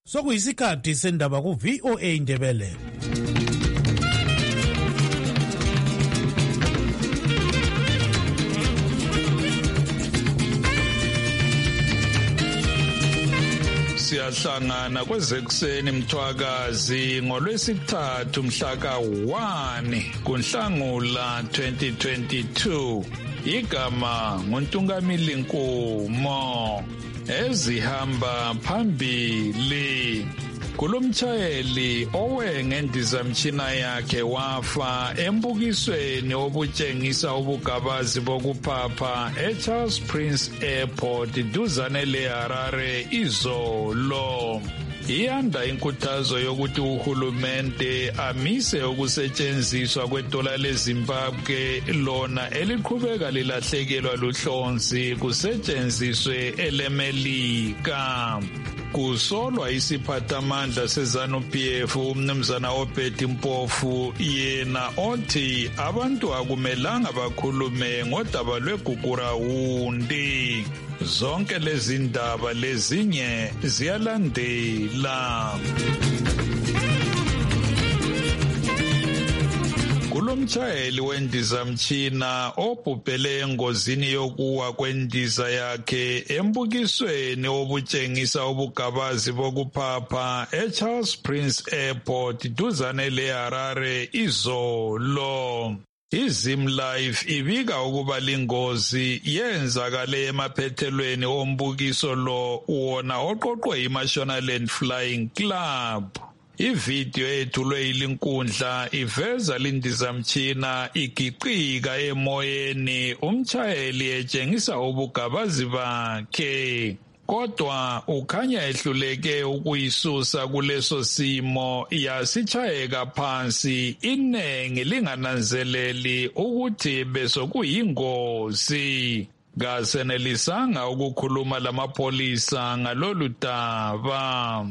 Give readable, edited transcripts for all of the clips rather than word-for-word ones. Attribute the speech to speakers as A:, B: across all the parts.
A: Sokuyisikhathi sendaba ku VOA Indebele.
B: Siyahlangana kwezekuseni Mthwakazi ngolwesithathu mhla ka-1 kuNhlangula 2022. Igama nguNtungamili Nkumo. Ezihamba phambili. Kulomtshayeli owe ngendizamtshina yakhe wafa embukisweni obutshengisa ubugabazi bokuphapha eCharles Prince Airport duzane leHarare izolo. Iyanda inkuthazo yokuthi uhulumende amise ukusetshenziswa kwedola leZimbabwe lona eliqhubeka lilahlekelwa luhlonzi kusetshenziswe elemelika. Kusolwa isiphathamandla seZANU-PF umnumzana Obedi Mpofu yena othi abantu akumelanga bakhulume ngodaba lweGugurawundi. Zonke lezi ndaba lezinye ziyalandela. Kulomtshayeli wendizamtshina obhubhele engozini yokuwa kwendiza yakhe embukisweni obutshengisa ubugabazi bokuphapha eCharles Prince Airport duzane leHarare izolo. iZimlife ibika ukuba lingozi yenzakale emaphethelweni ombukiso lo wona oqoqwe iMashonaland Flying Club. Ivideo ethulwe ilinkundla iveza lindizamtshina igiqika emoyeni umtshayeli etshengisa ubugabazi bakhe. Kodwa ukhanya ehluleke ukuyisusa kuleso simo yasitshayeka phansi inengi lingananzeleli ukuthi besokuyingozi. Kasenelisanga ukukhuluma lamapolisa ngalolu daba.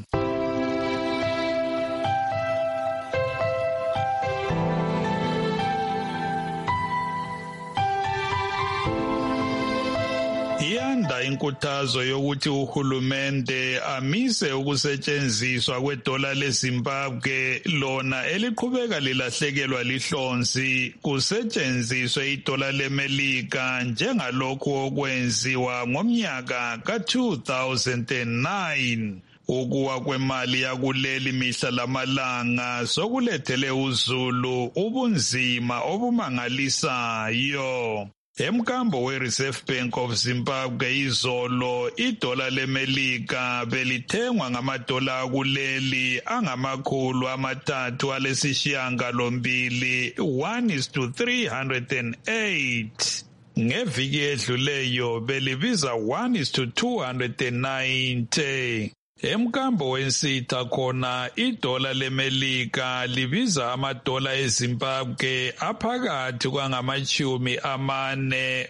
B: Iyanda inkuthazo yokuthi uhulumende amise ukusetshenziswa kwedola leZimbabwe lona eliqhubeka lilahlekelwa lihlonzi kusetshenziswe idola lemelika njengalokhu okwenziwa ngomnyaka ka-2009. Ukuwa kwemali yakuleli mihla lamalanga sokulethele uZulu ubunzima obumangalisayo. Emkambo weReserve Bank of Zimbabwe izolo idola lemelika belithengwa ngamadola akuleli angama-308 1:308. Ngeviki edluleyo belibiza 1:290. Emkambo wensitha khona idola lemelika libiza amadola eZimbabwe aphakathi kwangama-40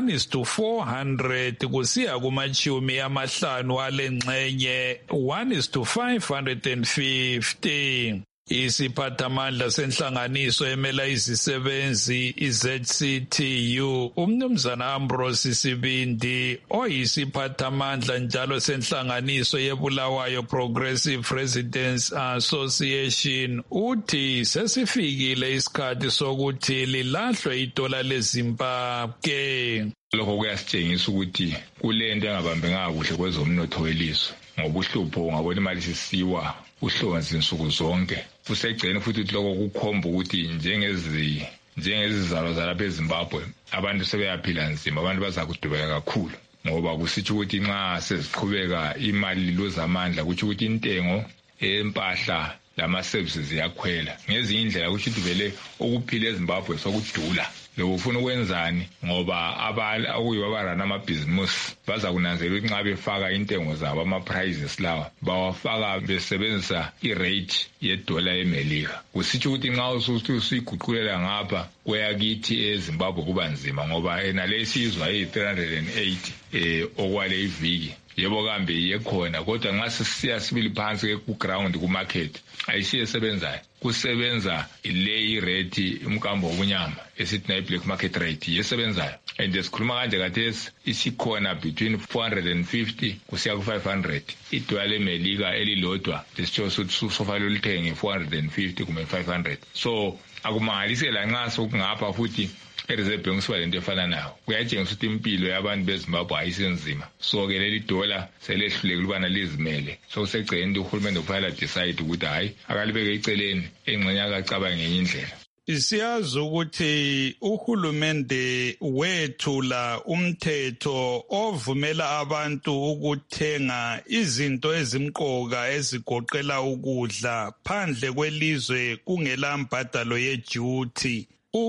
B: 1:400 kusiya kuma-50 alengxenye 1:550. Isiphathamandla senhlanganiso emela izisebenzi iZCTU umnumzana Ambrose Sibindi oyisiphathamandla njalo senhlanganiso yeBulawayo Progressive Residents Association uthi sesifikile isikhathi sokuthi lilahlwe idola leZimbabwe.
C: Lokho kuyasitshengisa ukuthi kulento engabambekanga kuhle kwezomnotho welizwe ngobuhlupho ngabona imali sisiwa uhlonzi insuku zonke. Kusegcene futhi lokho kukhomba ukuthi njengezizalo zalapha eZimbabwe abantu sebeyaphila nzima, abantu bazakudubeka kakhulu ngoba kusitsho ukuthi nxa seziqhubeka imali loza amandla kutsho ukuthi intengo empahla lama-services yakhwela. Ngezinye indlela kusho ukuthi vele ukuphila eZimbabwe sokudula. Lo ufuna ukwenzani ngoba akuyibo abarana amabhizimusi baza kunanzela ukuthi nxa befaka intengo zabo ama-prices lawa bawafaka besebenzisa irate yedola emelika. Kusitsho ukuthi nxa usuyiguqulela ngapha kweyakithi eZimbabwe kuba nzima ngoba nale isizwa yi-380 okwale iviki. Yebo kambe iyekhona kodwa nxa sisiya sibili phansi ku-ground ku-market ayisiye esebenzayo. Kusebenza le irate umkambo wobunyama esithi nayi black market rate yesebenzayo. and sikhuluma kanje khathesi isikhona between 450 kusiya ku500 idola lemelika elilodwa lesitsho sokuthi sofanele lithenge 450 kumbe 500 so akumangalisela nxa sokungapha futhi ereserve bank siba lento efana nayo kuyatshengisa ukuthi impilo yabantu beZimbabwe ayisenzima so ke leli dola selehluleka ukubana lizimele so kusegceni uhulumende kufanele decide ukuthi hayi akalibeke eceleni engxenye akacabange ngenye indlela.
B: Siyazi ukuthi uhulumende wethula umthetho ovumela abantu ukuthenga izinto ezimqoka ezigoqela ukudla phandle kwelizwe kungela mbadalo yeduty.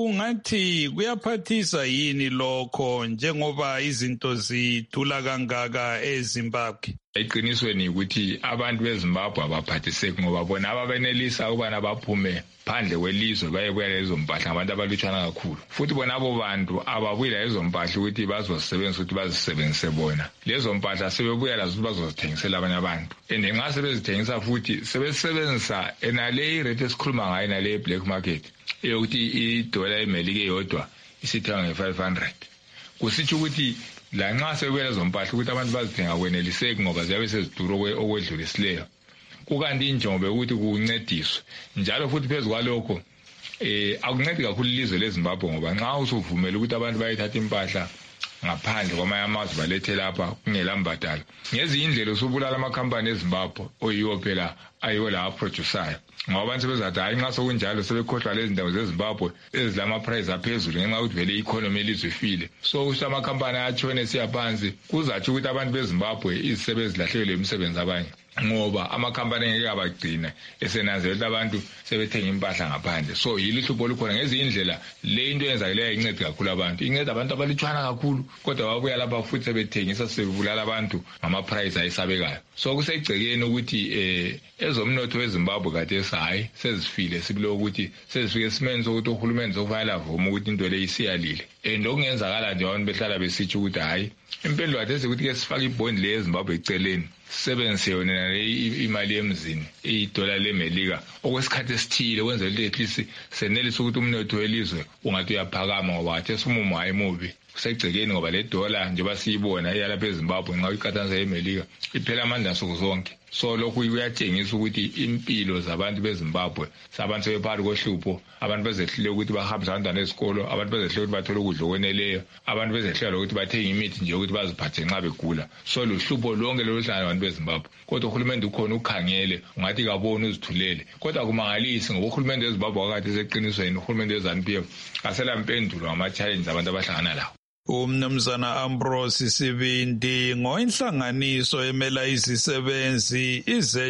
B: Ungathi kuyaphathisa yini lokho njengoba izinto zidula kangaka eZimbabwe?
C: Iqinisweni ukuthi abantu beZimbabwe abaphathiseki ngoba bona ababenelisa ukubana baphume phandle kwelizwe baye kulezo mpahla abantu abalutshwana kakhulu futhi bona abo bantu ababuya lezo mpahla ukuthi bazosebenzisa ukuthi bazisebenzise bona lezo mpahla sebebuya lazo ukuthi bazozithengisela abanye abantu and nxa sebezithengisa futhi sebesebenzisa enale rate esikhuluma ngayo nale black market eyokuthi idola emelika eyodwa isithenga nge500 kusitsho ukuthi la nxa sebebuya lezo mpahla ukuthi abantu bazithenga kweneliseki ngoba ziyabe sezidura okwedlulisileyo kukanti injongo ukuthi kuncediswe njalo futhi phezu kwalokho akuncedi kakhulu ilizwe leZimbabwe ngoba nxa usuvumela ukuthi abantu bayithatha impahla ngaphandle kwamanye amazwe balethe lapha kungela mbadalo ngezinye indlela usubulala amakhampani eZimbabwe oyiwo phela ayiwo la aproducer ngoba abantu sebezathi hayi nxa sokunjalo sebekhohlwa lezi ndawo zeZimbabwe ezilama price aphezulu ngenxa ukuthi vele economy elizwe ifile so ukuthi amakhampani atshone siyaphansi kuzathi ukuthi abantu beZimbabwe izisebenzi lahlekelwe imisebenzi abanye ngoba amakhampani ngeke abagcina esenanzelela abantu sebethenga impahla ngaphandle so yilo hlupho olukhona ngezinye indlela le into yenza leyo incede kakhulu abantu incede abantu abalutshwana kakhulu kodwa babuya lapha futhi sebethengisa sebulala abantu ngama price ayisabekayo so kusegcekeni ukuthi ezomnotho weZimbabwe kade hayi sezifile sibilo ukuthi sezifike esimeni sokuthi uhulumeni sokufanele avuma ukuthi into le isiyalile and okungenzakala nje abantu behlala besithi ukuthi hayi impendulo kade ukuthi ke sifake ibond le eZimbabwe eceleni sebenzise yona imali emzini idola lemelika okwesikhathi esithile kwenzela ukuthi at least senelisa ukuthi umnotho welizwe ungathi uyaphakama ngoba athe sumumo hayi mubi kusegcekeni ngoba le dola njengoba siyibona iyalapha eZimbabwe nxa uyiqathanisa eMelika iphela amandla nsuku zonke so lokhu kuyatshengisa ukuthi impilo zabantu beZimbabwe sabantu sebephakathi kohlupho abantu bezehlule ukuthi bahambise abantwana ezikolo abantu bezehlule ukuthi bathole ukudla okweneleyo abantu bezehlule ukuthi bathenge imithi nje ukuthi baziphathe nxa begula so luhlupho lonke loluhlala abantu beZimbabwe kodwa uhulumende ukhona ukhangele ungathi kaboni uzithulele kodwa kumangalisi ngoba uhulumende weZimbabwe wakade seqinisweni uhulumende weZANU-PF asela mpendulo ngama-challenge abantu abahlangana lawo.
B: Umnumzana Ambrose Sibindi ngoinhlanganiso emela izisebenzi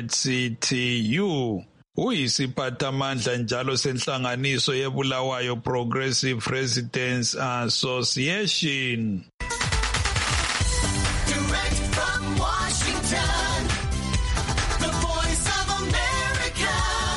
B: iZCTU uyisiphathamandla njalo senhlanganiso yebulawayo Progressive Residents Association.
D: Direct from Washington, the Voice of America,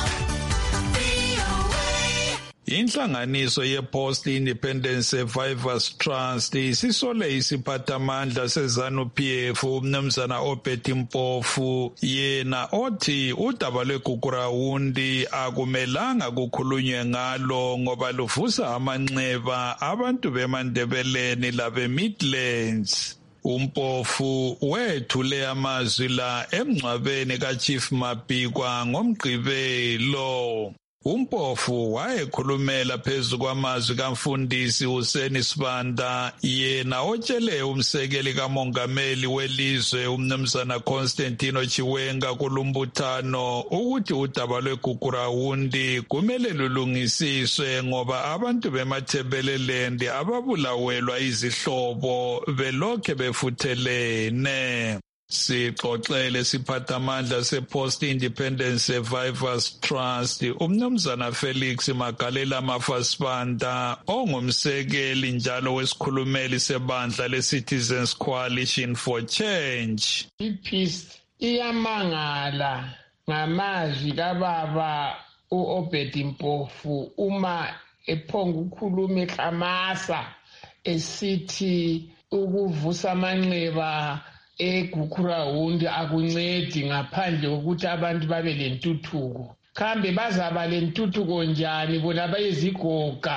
D: VOA.
B: Inhlanganiso ye-Post Independent Survivors Trust isisole isiphathamandla seZANU-PF umnumzana Obed Mpofu yena othi udaba lweGugurawundi akumelanga kukhulunywe ngalo ngoba luvusa amanxeba abantu beMandebeleni labe-Midlands. Umpofu wethule amazwi la emngcwabeni kaChief Mabhikwa ngoMgqibelo. Umpofu wayekhulumela phezu kwamazwi kaMfundisi Hussein Sibanda yena otshele umsekeli kamongameli welizwe umnumzana Constantino Chiwenga kulumbuthano ukuthi udaba lweGugurawundi kumele lulungisiswe ngoba abantu beMathebeleland ababulawelwa izihlobo belokhe befuthelene. Sixoxele siphathamandla sePost Independent Survivors Trust umnumzana Felix Magalela Mafasibanda ongumsekeli njalo wesikhulumeli sebandla leCitizens Coalition for Change.
E: iPeace iyamangala ngamazwi kababa uObed Mpofu uma ephonga ukukhuluma eklamasa esithi ukuvusa amanxeba eGugurawundi akuncedi ngaphandle kokuthi abantu babe lentuthuko. Kambe bazaba lentuthuko njani bona bayezigoga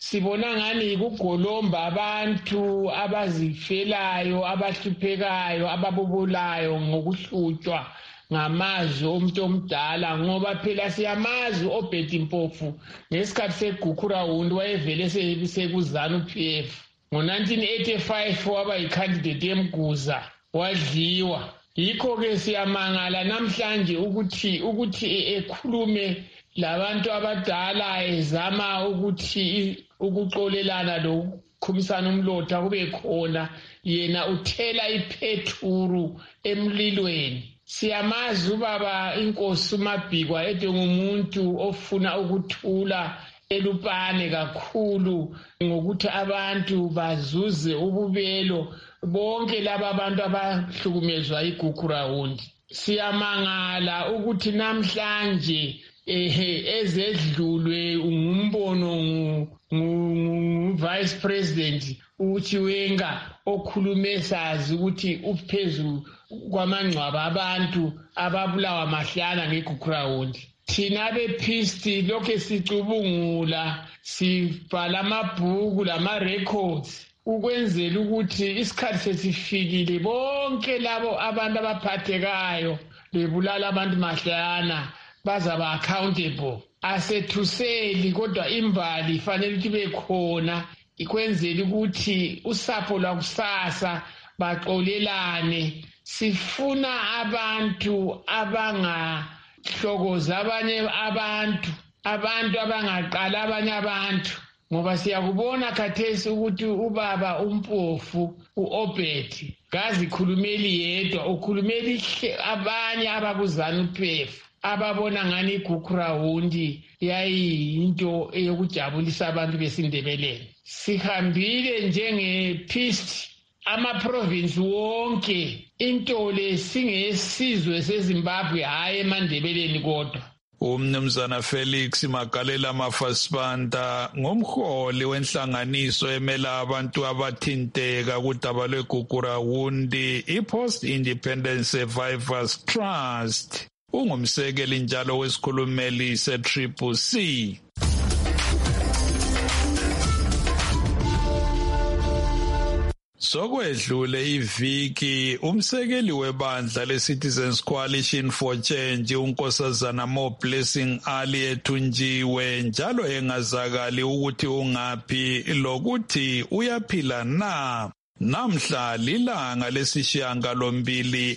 E: sibona ngani kugolomba abantu abazifelayo, abahluphekayo, ababubulayo ngokuhlutshwa ngamazwi omuntu omdala, ngoba phela siyamazi uObed Mpofu ngesikhathi segukurawundi wayevele sekuzanu-PF. Ngo-1985 waba yicandidate yemguza wadliwa. Yikho-ke siyamangala namhlanje ukuthi ekhulume labantu abadala ezama ukuthi ukuxolelana lokukhumisana umlotha kube khona, yena uthela iphethuru emlilweni. Siyamazi ubaba inkosi uMabhikwa ngumuntu ofuna ukuthula elupane kakhulu ngokuthi abantu bazuze ububelo bonke laba abantu abahlukumezwa igukurawundi. Siyamangala ukuthi namhlanje ezedlulwe ngumbono ngu-Vice President uChiwenga okhulume sazi ukuthi uphezulu kwamangcwaba abantu ababulawa mahlana ngegukurawundi. Thina bePhist lokho sicubungula, sibhala amabhuku lama-records ukwenzela ukuthi isikhathi sesifikile bonke labo abantu abaphathekayo bebulala abantu mahlana bazaba accountable. Asethuseli kodwa imbali fanele ukuthi bekhona ikwenzela ukuthi usapho lwakusasa baxolelane. Sifuna abantu abangahlokoza abanye abantu abangaqala abanye abantu, ngoba siyakubona khathesi ukuthi ubaba uMpofu uObed kazikhulumeli yedwa, ukhulumeli abanye abakuzanu-PF ababona ngani igukurawundi yayiyinto eyokujabulisa abantu besindebeleni. Sihambile njengePhist amaprovinsi wonke, into le singesizwe seZimbabwe hayi eMandebeleni kodwa.
B: Umnumzana Felix Magalela Mafasibanda ngomholi wenhlanganiso emela abantu abathinteka kudaba lwegukurawundi iPost Independent Survivors Trust. Ungumsekeli njalo wesikhulumeli se-CCC. Sokwedlule iviki umsekeli webandla leCitizens Coalition for Change unkosazana Mo Blessing Ali ethunjiwe njalo engazakali ukuthi ungaphi lokuthi uyaphila na. Namhla lilanga lesishiyagalombili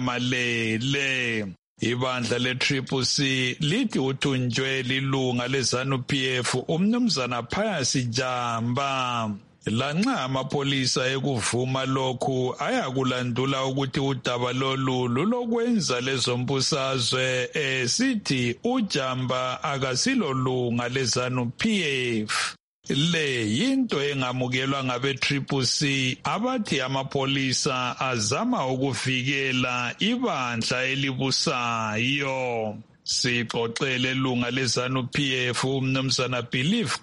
B: eNyamalele. Ibandla le-CCC lithi uthunjwe lilunga leZANU-PF umnumzana Pius Jamba. Lanxa amapolisa ekuvuma lokhu ayakulandula ukuthi udaba lolu lulokwenza lezombusazwe sithi uJamba akasilolunga leZANU-PF. Le yinto engamukelwa ngabe-CCC abathi amapolisa azama ukuvikela ibandla elibusayo. Sixoxele lunga leZANU-PF umnumzana Believe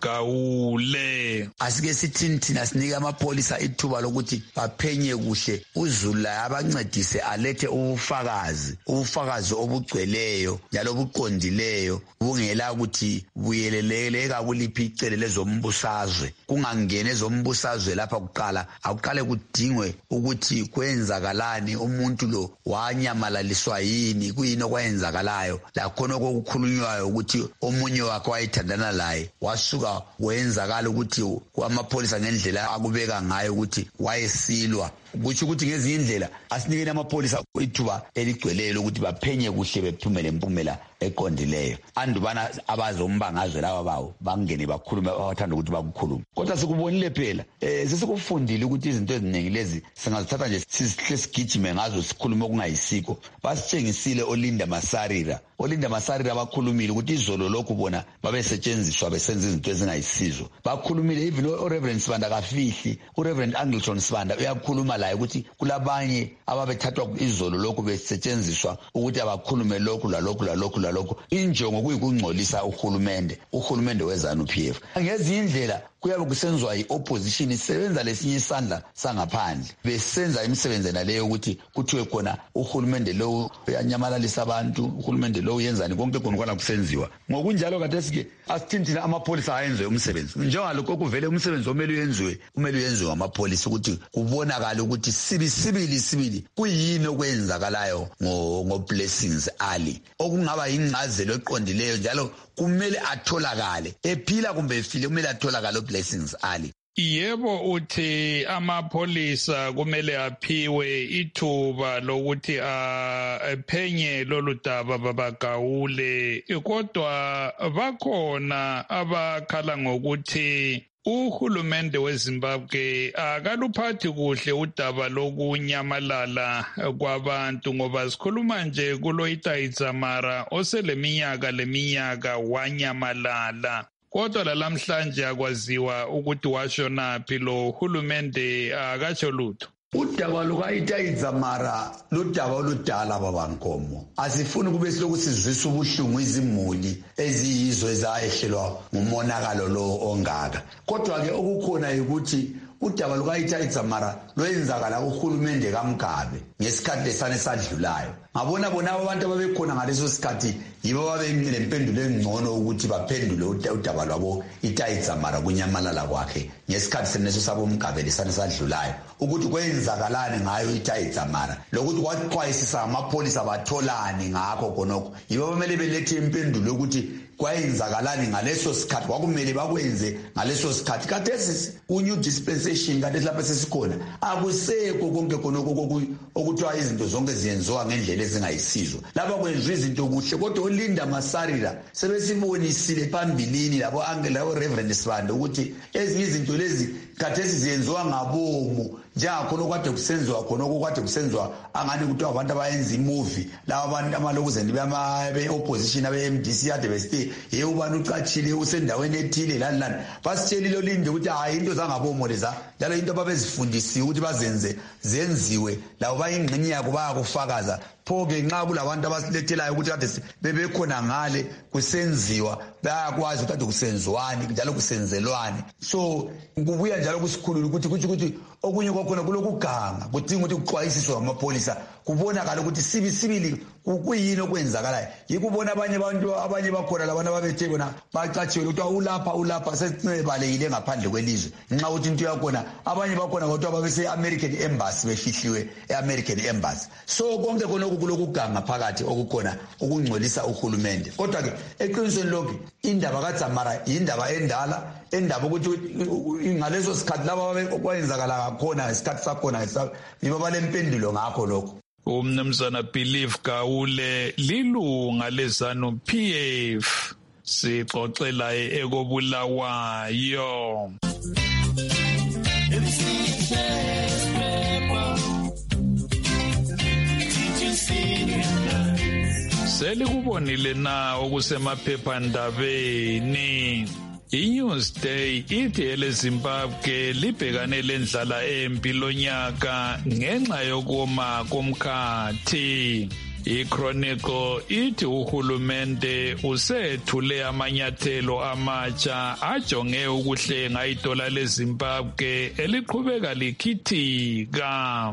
B: Gawule.
F: Asike sithini thina sinike amapolisa ithuba lokuthi baphenye kuhle uZula abancedise alethe ubufakazi obugcweleyo njalo obuqondileyo bungela ukuthi buyeleleka kuliphi icele lezombusazwe, kungangene ezombusazwe lapha kuqala akuqale kudingwe ukuthi kwenzakalani, umuntu lo wanyamalaliswa yini, kuyini okwenzakalayo. Khona okukhulunywayo ukuthi omunye wakhe wayithandana laye wasuka wenzakala ukuthi amapolisa ngendlela akubeka ngayo ukuthi wayesilwa. Kuthi ukuthi ngezinye indlela asinikeni amapolisa ithuba eligcweleyo ukuthi baphenye kuhle bephumele impumela eqondileyo. Andubana abazombangazwe laba bawo bangene bakhulume abathanda ukuthi bakukhulume. Kodwa sikubonile phela sesikufundile ukuthi izinto eziningi lezi singazithatha nje sisigijime ngazo sikhulume okungayisiko. Basitshengisile Olinda Masarira bakhulumile ukuthi izolo lokhu bona babesetshenziswa besenza izinto ezingayisizo. Bakhulumile even uReverend Sibanda kafihli, uReverend Angleton Sibanda uyakhuluma laye ukuthi kulabanye ababethathwa izolo lokhu besetshenziswa ukuthi abakhulume lokhu lalokhu. Injongo kuyikungcolisa uhulumende weZANU-PF. Ngezinye indlela kuyabe kusenziwa i-opposition isebenza lesinye isandla sangaphandle besenza imisebenzi naleyo ukuthi kuthiwe khona uhulumende lo uyanyamalalisa abantu, uhulumende lo uyenzani, konke khona kusenziwa. Ngokunjalo kathesi-ke asithini amapholisa ayenziwe umsebenzi njengalokho kuvele umsebenzi kumele uyenziwe amapholisa ukuthi kubonakala ukuthi sibili kuyini okwenzakalayo ngo-Blessings Ali okungaba ingcazelo eqondileyo njalo kumele atholakale ephila kumbe efile kumele atholakale uBlessings Ali.
B: Yebo, uthi amapholisa kumele aphiwe ithuba lokuthi aphenye lolu daba babagawule, kodwa bakhona abakhala ngokuthi uhulumende weZimbabwe akaluphathi kuhle udaba lokunyamalala kwabantu ngoba sikhuluma nje kulo Itaidzamara oseleminyaka wanyamalala. Kodwa lalamhlanje akwaziwa ukuthi washonaphi lo hulumende akatsho lutho.
F: Udaba lukaItaidzamara ludaba oludala babankomo. Asifuni kube siloku sizwisa ubuhlungu izimuli eziyizo ezayehlelwa ngumonakalo lo ongaka. Kodwa ke okukhona ukuthi udaba lukaItaidzamara lwenzakala uhulumende kaMgabe ngesikhathi lesane sadlulayo. Ngabona abantu ababekhona ngaleso sikhathi yibo babenempendulo engcono ukuthi baphendule udaba lwabo Itaidzamara kunyamalala kwakhe ngesikhathi seneso sabo Mgabe lesane sadlulayo ukuthi kwenzakalani ngayo Itaidzamara lokuthi kwaxwayisisa amapholisa batholani ngakho khonokho. Yibo bamele belethe impendulo ukuthi kwayenzakalani ngaleso sikhathi kwakumele bakwenze ngaleso sikhathi. Kathesi ku-new dispensation kathesi lapha sesikhona akusekho konke khonokho okuthiwa izinto zonke ziyenziwa ngendlela ezingayisizo. Lapha kwenziwa izinto kuhle kodwa uLinda Masarira sebesibonisile phambilini labo Reverend Sibanda ukuthi ezinye izinto lezi kathesi ziyenziwa ngabomu njengakhona okade kusenziwa khona okade kusenziwa angani kuthiwa abantu abayenza imovie laba abantu amalokuzeni be-opposition abe-MDC ade besithi yebo ubani ucatshile usendaweni ethile lani basitshelile uLinde ukuthi hayi into zangabomo leza njalo into ababezifundisiwe ukuthi zenziwe labo bayingxenye yako bayakufakaza. Pho-ke nxa kulabantu abasilethelayo ukuthi kade bebekhona ngale kusenziwa bayakwazi ukuthi kade kusenziwani njalo kusenzelwani. So kubuya njalo kusikhulula ukuthi okunye kwakhona kulokuganga kudinga ukuthi kuxwayisiswe amapholisa kubonakala ukuthi sibili kuyini okwenzakalayo. Yikubona abanye bakhona labantu ababethe bona bacatshiwe ukuthi ulapha sesibalekile ngaphandle kwelizwe nxa ukuthi into yakhona abanye bakhona kodwa babese-American Embassy befihliwe e-American Embassy. So konke khona kulokuganga phakathi okukhona ukungcolisa uhulumende. Kodwa-ke eqinisweni lokhu indaba kaDzamara yindaba endaba ukuthi ngaleso sikhathi laba kwayenzakala ngakhona isikhathi sakhona yibo balempendulo ngakho lokho.
B: Umnumzana Believe Gawule lilunga leZanu PF sixoxela ekobulawayo. Selikubonile na okusemaphephandabeni. iNewsday ithi eleZimbabwe libhekane lendlala empi lonyaka ngenxa yokoma komkhathi. iChronicle ithi uhulumende usethule amanyathelo amatsha ajonge ukuhlenga idola leZimbabwe eliqhubeka likhithika.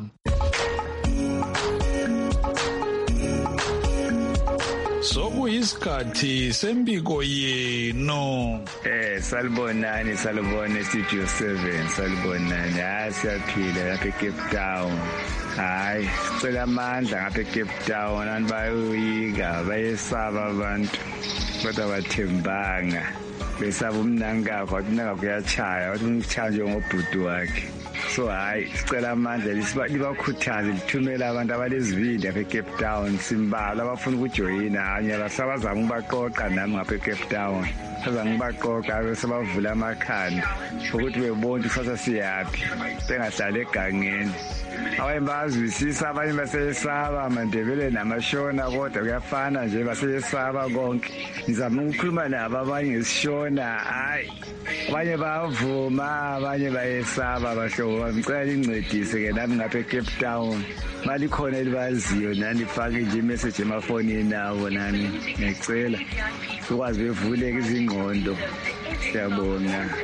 B: Sokuyisikhathi sembiko yenu.
G: Salibonani Studio 7 salibonani. Siyaphila lapha eCape Town. Hayi sicela amandla ngapha eCape Town abantu bayoyika bayesaba abantu kodwa bathembanga besaba umnankakho wathi umnankakho uyatshaya wathi umtshaya njengobhuti wakhe. So hayi sicela amandla libakhuthaze lithumela abantu abalezibindi apha eCape Town simbala abafuna ukujoyina hanye basabazama ukubaqoqa nami ngapha eCape Town bazama ukubaqoqa sebavula amakhanda ukuthi bebona kusasa siyaphi bengahlali egangeni. Abanye bazwisisa abanye baseyesaba aMandebele namashona kodwa kuyafana nje baseyesaba konke. Ngizama ukukhuluma nabo abanye ngesishona hayi abanye bavuma abanye bayesaba bahlobo ngicela incedise ke nami ngapha eCape Town mali khona elibaziyo nani fake nje imessage emafonini nabo nani ngicela ukwazi bevuleke izingqondo siyabona.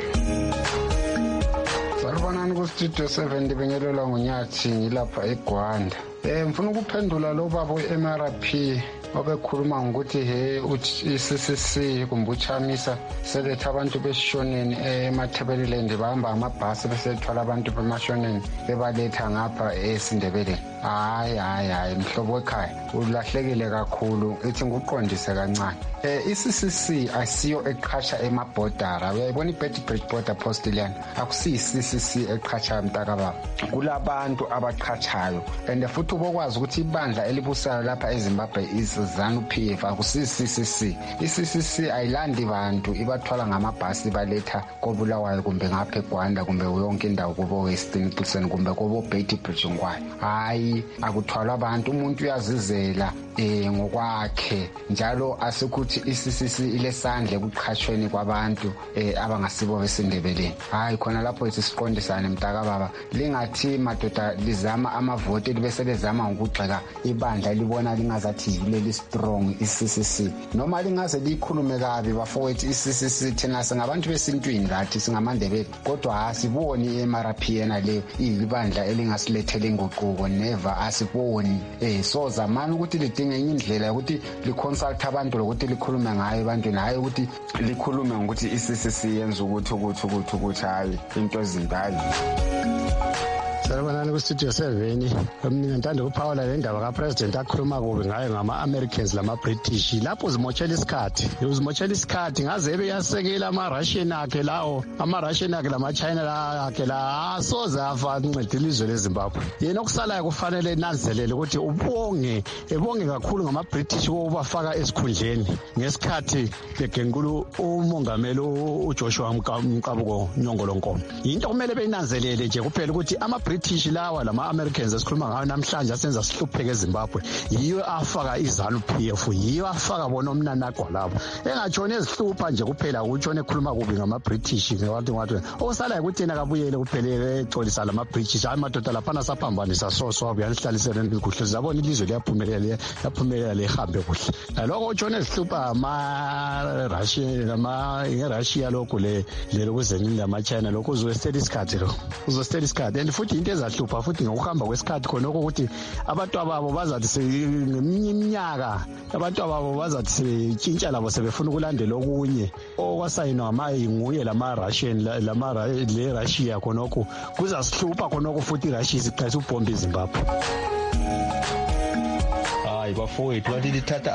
H: Salibonani ku-Studio 7 ndibingelelwa nguNyathi ngilapha eGwanda. Ngifuna ukuphendula lo baba we-MRP obekhuluma ngokuthi i-CCC kumbe uChamisa seletha abantu besishoneni eMathebeleland bahamba amabhasi besethwala abantu bemashoneni bebaletha ngapha eSindebeleni. Hayi mhlobo wekhaya ulahlekile kakhulu, ithi nguqondise kancane. I-CCC asiyo eqhatsha emabhodara, uyayibona i-Beitbridge Border Post leyana akusiyi i-CCC eqhatshayo mntakababa, kulabantu abaqhatshayo. And futhi ubokwazi ukuthi ibandla elibusayo lapha eZimbabwe ZANU-PF akusiyi i-CCC. I-CCC ayilandi bantu ibathwala ngamabhasi baletha koBulawayo kumbe ngapha eGwanda kumbe yonke indawo kubo Western Kilson kumbe kubo Beitbridge ngwayo. Hayi, akuthwalwa abantu, umuntu uyazizela ngokwakhe. Njalo asikuthi i-CCC ilesandla ekuqhatshweni kwabantu abangasibo beSindebeleni. Hayi, khona lapho isiqondisane mntakababa, lingathi madoda lizama amavoti libese lezama ngokugxeka ibandla libona lingazathi yileli strong i-CCC, noma lingaze likhulume kabi bafowethu i-CCC. Thina singabantu besintwini lathi singamandebele, kodwa asiboni i-MRP yena leyo iyibandla elingasilethela inguquko, never asiboni. So zamani ukuthi lidinge enye indlela yokuthi liconsulta abantu lokuthi likhulume ngayo ebantwini, hayi ukuthi likhulume ngokuthi i-CCC yenza ukuthi hayi into ezimbayo.
I: Salibonani ku-Studio 7. Mina ngithanda ukuphawula le ndaba kaPresident akhuluma kubi ngayo ngama-Americans lama-British. Lapho uzimoshela isikhathi ngaze beyasekela ama-Russian akhe lawo, ama-Russian akhe lama-China akhe la asoze afa ancede ilizwe leZimbabwe. Yena okusalayo kufanele enanzelele ukuthi ebonge kakhulu ngama-British ubafaka esikhundleni ngesikhathi begenkulu umongameli uJoshua Mkabuko Nyongolonkomo. Yinto kumele beyinanzelele nje kuphela ukuthi ama-British lawa lama-Americans esikhuluma ngayo namhlanje asenza sihlupheke eZimbabwe yiyo afaka iZANU-PF, yiyo afaka bona omnanagwa labo. Engatshoni ezihlupha nje kuphela ukutshona ekhuluma kubi ngama-British ngabantu okusalayo ukuthi yena kabuyele kuphelele ecolisa lama-British. Hayi madoda laphana saphambanisa sowabuya nihlalisele kuhle, zabona ilizwe liyaphumelela lihambe kuhle. Naloko utshona ezihlupha nge-Russia lokhu lokuzeni lama-China lokhu uzostela isikhathi and futhi into ezahlupha futhi ngokuhamba kwesikhathi khonoko ukuthi abantu ababo bazathi ngeminye iminyaka abantu ababo bazathi sebetshintsha labo sebefuna ukulandela okunye okwasayinwa nguye lama-Russian le-Russia khonoko kuzasihlupha khonoko futhi i-Russia isiqalisa ubhomba iZimbabwe.
J: Hayi bafowethu bathi lithatha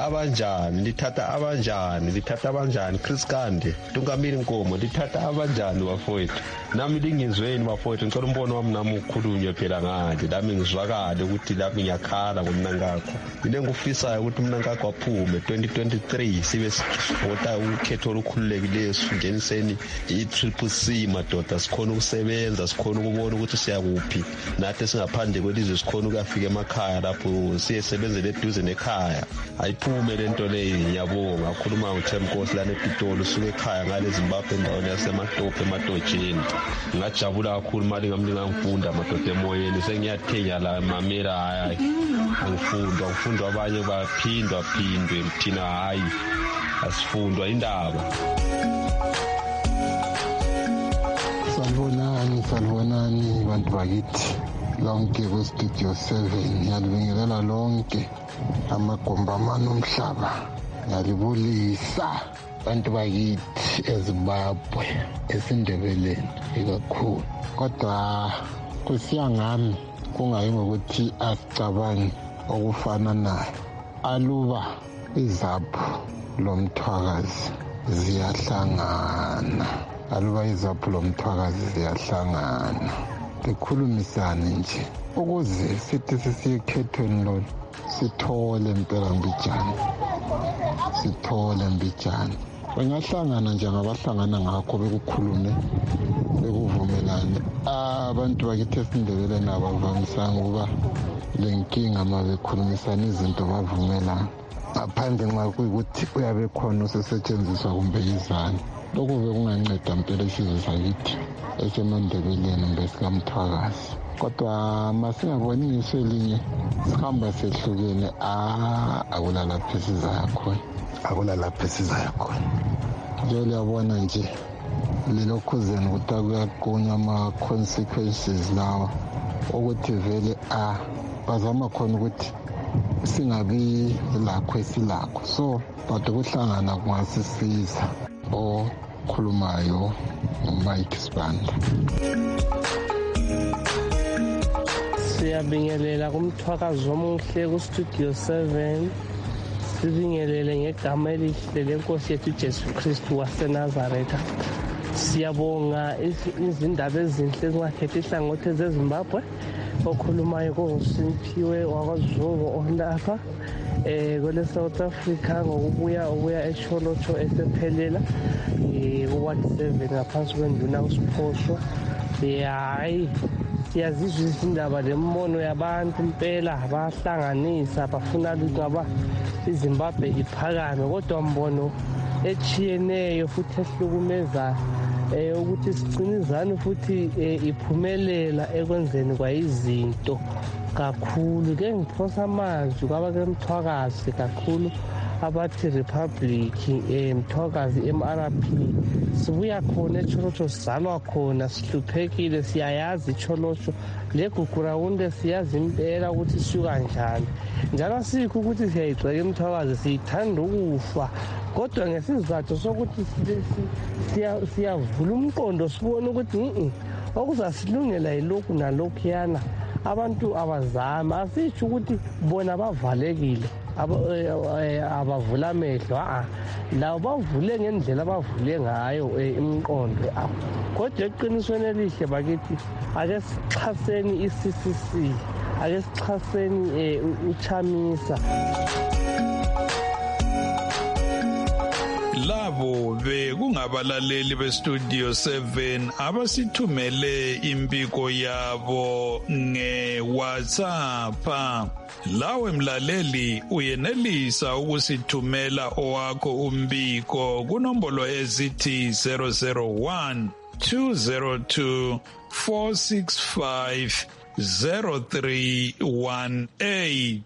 J: abanjani Chris Kande Tungamiri Nkomo lithatha abanjani bafowethu. Nami lingizweni bafowethu, ngicela umbono wami nami ukhulunywe phela ngale nami ngizwakale ukuthi lami ngiyakhala ngomnankakho. Into engifisayo ukuthi umnankakho aphume 2023 sibe sivota ukhetho olukhululekileyo singeniseni i-CCC madoda, sikhona ukusebenza, sikhona ukubona ukuthi siyakuphi nathi singaphandle kwelizwe, sikhona ukufika emakhaya lapho siyesebenzele eduze nekhaya. Ayiphume lento leyo. Ngiyabonga ukhuluma uThemkosi lana ePitoli usuke ekhaya ngale Zimbabwe endaweni yaseMatope emadojeni. Ngajabula kakhulu mali ngamfunda madoda emoyeni, sengiyathenya la mamela. Hayi angifundwa abanye baphindwe thina hayi asifundwa indaba.
H: Salibonani bantu bakithi lonke ku-Studio 7, ngiyalibingelela lonke amagombamani omhlaba, ngiyalibulisa bantu bakithi eZimbabwe eSindebeleni ikakhulu. Kodwa kusiya ngami kungayi ngokuthi asicabangi okufana nayo. Aluba izaphu lomthwakazi ziyahlangana, likhulumisane nje ukuze sithi sisiyekhethweni lolu sithole impela mbijana. Bangahlangana njengabahlangana ngakho bekukhulume bekuvumelane. Abantu bakithi eSindebeleni abavamisanga ukuba lenkinga ma bekhulumisana izinto bavumelana, ngaphandle nxa kuyikuthi uyabe khona usesetshenziswa kumbe izani. Lokhu bekunganceda mpela isizwe sakithi eseMandebeleni mbesikamthwakazi. Kodwa masingaboni ngeso elinye sihamba sehlukene, akulalapho esizaya khona. Nje liyabona nje lilokhuzeni ukuthi akuyaqunywa ama-consequences lawa ukuthi vele bazama khona ukuthi singabi lakho esilakho so but ukuhlangana kungasisiza okhulumayo uMike Sibanda.
K: Siyabingelela kumthwakazo omuhle kustudio 7 sibingelele ngegama elihle lenkosi yethu Jesu Kristu waseNazaretha. Siyabonga izindaba ezinhle ezingakhethi ihlangothi zeZimbabwe okhulumayo ngoSimphiwe wakwaZungu olapha kwele South Africa ngokubuya eCholocho esephelela ku-Ward 7 ngaphansi kwenduna uSiphoso. Hayi siyazizwa izindaba lemmono yabantu impela bahlanganisa bafuna ngaba iZimbabwe iphakame kodwa mbono echiyeneyo futhi ehlukumeza ukuthi sicinizane futhi iphumelela ekwenzeni kwayizinto kakhulu. Ke ngiphosa amazwi kwabake Mthwakazi kakhulu abathi Republic Mthwakazi MRP sibuya khona eCholocho sizalwa khona sihluphekile siyayazi iCholocho legugurawunde siyazi impela ukuthi sisuka njani njalo sikho ukuthi siyayigceka eMthwakazi siyithanda ukufa kodwa ngesizathu sokuthi siyavula umqondo sibone ukuthi okuzasilungela yilokhu nalokhuyana abantu abazama asitsho ukuthi bona bavalekile abavula amehlo lawo bavule ngendlela abavule ngayo imiqondo kodwa eqinisweni elihle bakithi ake sixhaseni iCCC ake sixhaseni uChamisa.
B: Labo bekungabalaleli bestudio 7 abasithumele impiko yabo ngeWhatsApp. Lawe mlaleli uyenelisa ukusithumela owakho umbiko kunombolo ezithi 001 202 465 0318.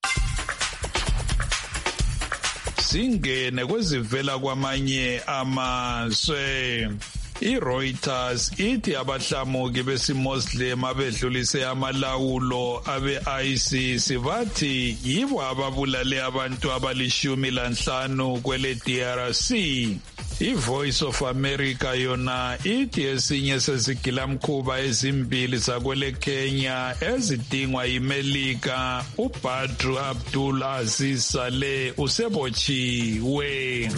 B: Singene kwezivela kwamanye amazwe. iReuters ithi abahlamuki besiMuslim abedlulise amalawulo abe-ISIS bathi yibo ababulale abantu abali-15 kwele DRC. iVoice of America yona ithi esinye sezigilamkhuba ezimbili zakwele Kenya ezidingwa yiMelika uBadru Abdul Aziz Saleh usebotshiwe.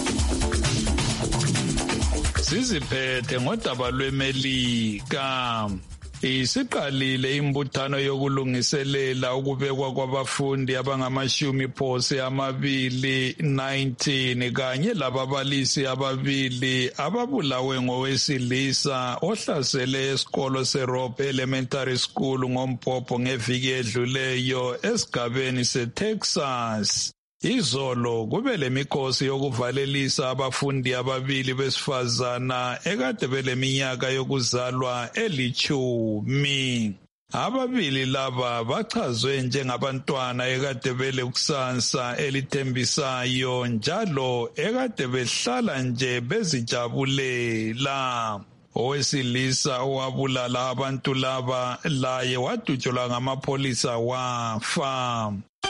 B: Siziphethe ngodaba lweMelika. Isiqalile imbuthano yokulungiselela ukubekwa kwabafundi abangama-20 kanye lababalisi ababili ababulawe ngowesilisa ohlasele esikolo seRope Elementary School ngombhobho ngeviki edluleyo esigabeni seTexas. Izolo kube lemikhosi yokuvalelisa abafundi ababili besifazana ekade beleminyaka yokuzalwa eli-10. Ababili laba bachazwe njengabantwana ekade bele kusasa elithembisayo njalo ekade behlala nje bezijabulela. Owesilisa owabulala abantu laba laye wadutyulwa ngamapholisa wafa.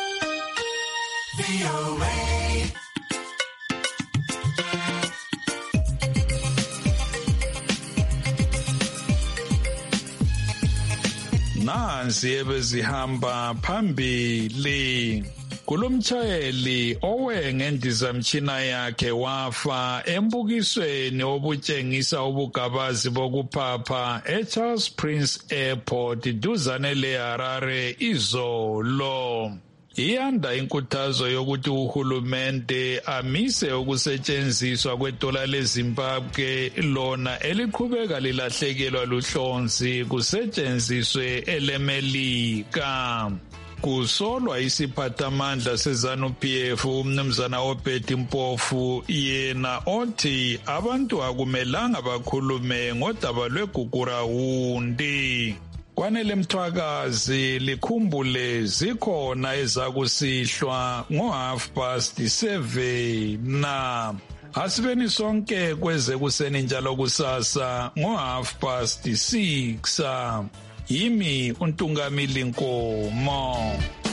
B: Nansi ebezihamba phambili. Kulomtshayeli owe ngendizamtshina yakhe wafa embukisweni obutshengisa ubugabazi bokuphapha eCharles Prince Airport duzane leHarare izolo. Iyanda inkuthazo yokuthi uhulumende amise ukusetshenziswa kwedola leZimbabwe lona eliqhubeka lilahlekelwa luhlonzi kusetshenziswe elemelika. Kusolwa isiphathamandla seZANU-PF umnumzana Obedi Mpofu yena othi abantu akumelanga bakhulume ngodaba lwegugurawundi. Kwanele Mthwakazi likhumbule zikhona ezakusihlwa ngo7:30. Asibeni sonke kweze kuseni njalo kusasa ngo6:30. Yimi uNtungamili Nkomo.